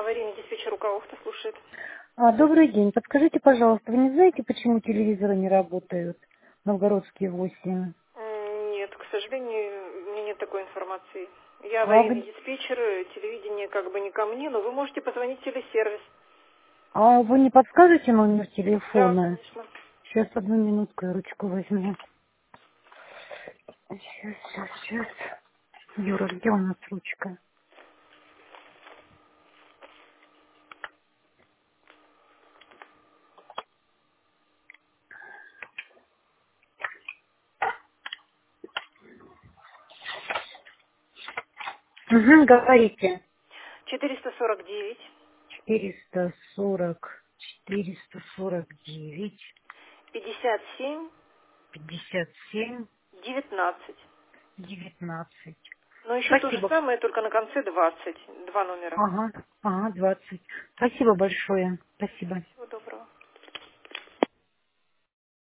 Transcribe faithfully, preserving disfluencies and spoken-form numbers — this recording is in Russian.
Аварийный диспетчер Руководство слушает. А, добрый день. Подскажите, пожалуйста, вы не знаете, почему телевизоры не работают? Новгородские восемь. М, Нет, к сожалению, у меня нет такой информации. Я А аварийный вы, диспетчер, э, телевидение как бы не ко мне, но вы можете позвонить в телесервис. а вы не подскажете номер Да, телефона? конечно. Сейчас, одну минутку, я ручку возьму. Сейчас, сейчас, сейчас. Юра, где у нас ручка? Угу, говорите. четыреста сорок девять, Четыреста сорок, четыреста сорок девять, пятьдесят семь, пятьдесят семь, девятнадцать. девятнадцать. Но еще то же Спасибо. самое, только на конце двадцать. Два номера. Ага, ага, двадцать. Спасибо большое. Спасибо.